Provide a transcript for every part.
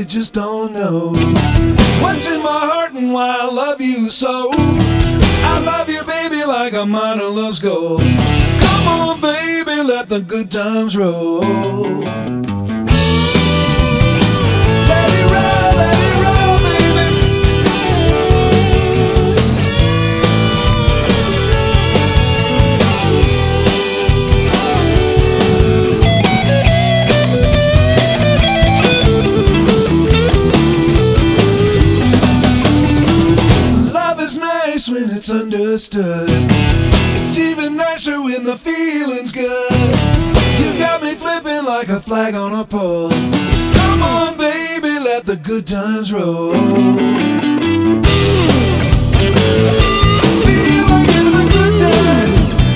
just don't know what's in my heart and why I love you so. I love you, baby, like a miner loves gold. Come on, baby, let the good times roll. Let it roll, baby. Love is nice when it's understood. It's even nicer when the feeling's good. You got me flipping like a flag on a pole. Come on, baby, let the good times roll. Feel like it's a good time.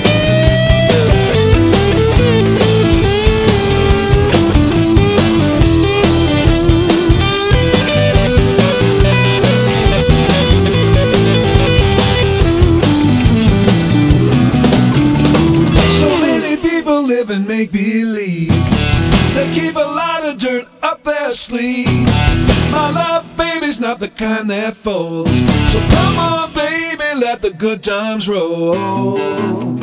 Live and make believe. They keep a lot of dirt up their sleeves. My love, baby's not the kind that folds. So come on, baby, let the good times roll.